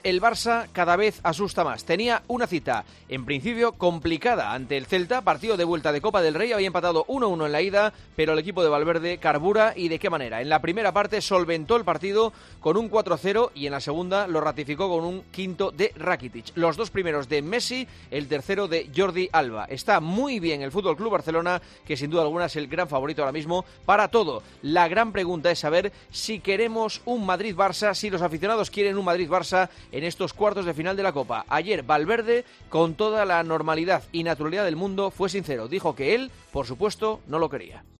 El Barça cada vez asusta más. Tenía una cita, en principio complicada, ante el Celta, partido de vuelta de Copa del Rey, había empatado 1-1 en la ida, pero el equipo de Valverde carbura, y de qué manera. En la primera parte solventó el partido con un 4-0 y en la segunda lo ratificó con un quinto de Rakitic. Los dos primeros de Messi, el tercero de Jordi Alba. Está muy bien el FC Barcelona, que sin duda alguna es el gran favorito ahora mismo para todo. La gran pregunta es saber si queremos un Madrid-Barça, si los aficionados quieren un Madrid-Barça en estos cuartos de final de la Copa. Ayer Valverde, con toda la normalidad y naturalidad del mundo, fue sincero. Dijo que él, por supuesto, no lo quería.